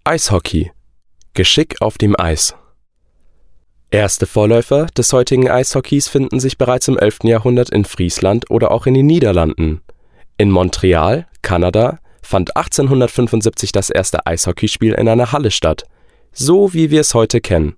Eishockey. Geschick auf dem Eis. Erste Vorläufer des heutigen Eishockeys finden sich bereits im 11. Jahrhundert in Friesland oder auch in den Niederlanden. In Montreal, Kanada, fand 1875 das erste Eishockeyspiel in einer Halle statt, so wie wir es heute kennen.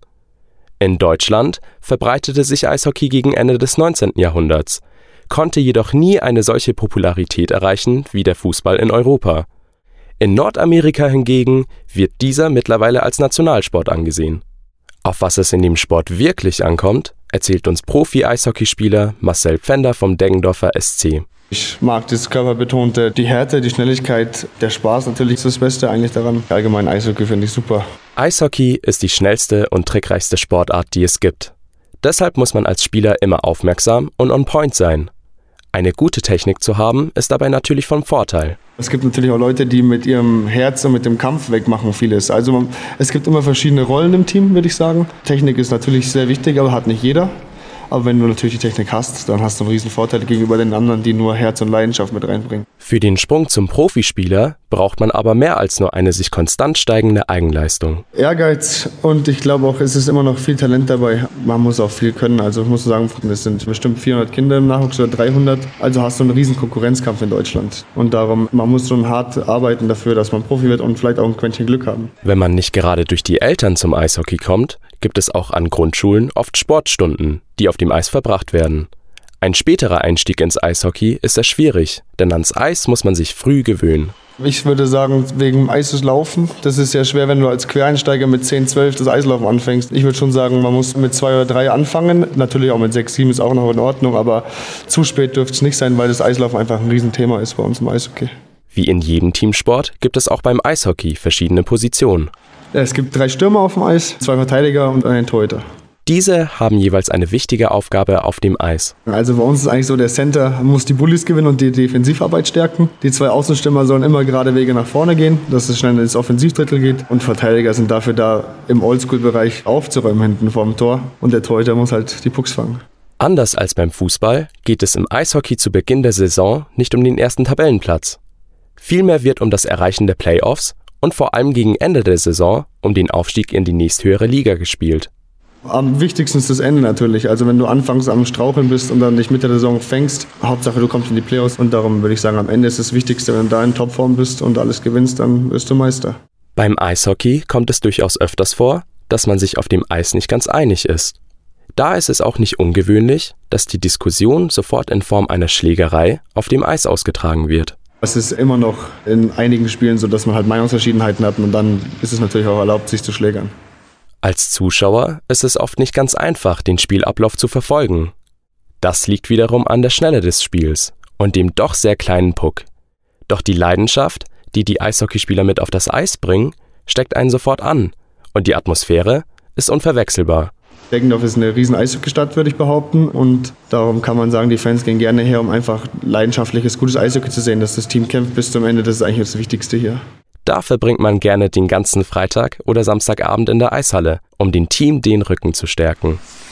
In Deutschland verbreitete sich Eishockey gegen Ende des 19. Jahrhunderts, konnte jedoch nie eine solche Popularität erreichen wie der Fußball in Europa. In Nordamerika hingegen wird dieser mittlerweile als Nationalsport angesehen. Auf was es in dem Sport wirklich ankommt, erzählt uns Profi-Eishockeyspieler Marcel Pfänder vom Deggendorfer SC. Ich mag das Körperbetonte, die Härte, die Schnelligkeit, der Spaß natürlich ist das Beste eigentlich daran. Allgemein Eishockey finde ich super. Eishockey ist die schnellste und trickreichste Sportart, die es gibt. Deshalb muss man als Spieler immer aufmerksam und on point sein. Eine gute Technik zu haben, ist dabei natürlich von Vorteil. Es gibt natürlich auch Leute, die mit ihrem Herz und mit dem Kampf wegmachen vieles. Also es gibt immer verschiedene Rollen im Team, würde ich sagen. Technik ist natürlich sehr wichtig, aber hat nicht jeder. Aber wenn du natürlich die Technik hast, dann hast du einen riesen Vorteil gegenüber den anderen, die nur Herz und Leidenschaft mit reinbringen. Für den Sprung zum Profispieler braucht man aber mehr als nur eine sich konstant steigende Eigenleistung. Ehrgeiz und ich glaube auch, es ist immer noch viel Talent dabei. Man muss auch viel können. Also ich muss sagen, es sind bestimmt 400 Kinder im Nachwuchs oder 300. Also hast du einen riesen Konkurrenzkampf in Deutschland. Und darum, man muss schon hart arbeiten dafür, dass man Profi wird und vielleicht auch ein Quäntchen Glück haben. Wenn man nicht gerade durch die Eltern zum Eishockey kommt, gibt es auch an Grundschulen oft Sportstunden, die auf dem Eis verbracht werden. Ein späterer Einstieg ins Eishockey ist sehr schwierig, denn ans Eis muss man sich früh gewöhnen. Ich würde sagen, wegen Eislaufen, das ist sehr schwer, wenn du als Quereinsteiger mit 10, 12 das Eislaufen anfängst. Ich würde schon sagen, man muss mit 2 oder 3 anfangen. Natürlich auch mit 6, 7 ist auch noch in Ordnung, aber zu spät dürfte es nicht sein, weil das Eislaufen einfach ein Riesenthema ist bei uns im Eishockey. Wie in jedem Teamsport gibt es auch beim Eishockey verschiedene Positionen. Es gibt 3 Stürmer auf dem Eis, 2 Verteidiger und einen Torhüter. Diese haben jeweils eine wichtige Aufgabe auf dem Eis. Also bei uns ist eigentlich so, der Center muss die Bullies gewinnen und die Defensivarbeit stärken. Die 2 Außenstürmer sollen immer gerade Wege nach vorne gehen, dass es schnell ins Offensivdrittel geht. Und Verteidiger sind dafür da, im Oldschool-Bereich aufzuräumen hinten vorm Tor. Und der Torhüter muss halt die Pucks fangen. Anders als beim Fußball geht es im Eishockey zu Beginn der Saison nicht um den ersten Tabellenplatz. Vielmehr wird um das Erreichen der Playoffs und vor allem gegen Ende der Saison um den Aufstieg in die nächsthöhere Liga gespielt. Am wichtigsten ist das Ende natürlich. Also wenn du anfangs am Straucheln bist und dann nicht mit der Saison fängst, Hauptsache du kommst in die Playoffs. Und darum würde ich sagen, am Ende ist das Wichtigste, wenn du da in Topform bist und alles gewinnst, dann wirst du Meister. Beim Eishockey kommt es durchaus öfters vor, dass man sich auf dem Eis nicht ganz einig ist. Da ist es auch nicht ungewöhnlich, dass die Diskussion sofort in Form einer Schlägerei auf dem Eis ausgetragen wird. Es ist immer noch in einigen Spielen so, dass man halt Meinungsverschiedenheiten hat und dann ist es natürlich auch erlaubt, sich zu schlägern. Als Zuschauer ist es oft nicht ganz einfach, den Spielablauf zu verfolgen. Das liegt wiederum an der Schnelle des Spiels und dem doch sehr kleinen Puck. Doch die Leidenschaft, die die Eishockeyspieler mit auf das Eis bringen, steckt einen sofort an und die Atmosphäre ist unverwechselbar. Deggendorf ist eine riesen Eishockeystadt, würde ich behaupten. Und darum kann man sagen, die Fans gehen gerne her, um einfach leidenschaftliches, gutes Eishockey zu sehen. Dass das Team kämpft bis zum Ende, das ist eigentlich das Wichtigste hier. Da verbringt man gerne den ganzen Freitag oder Samstagabend in der Eishalle, um dem Team den Rücken zu stärken.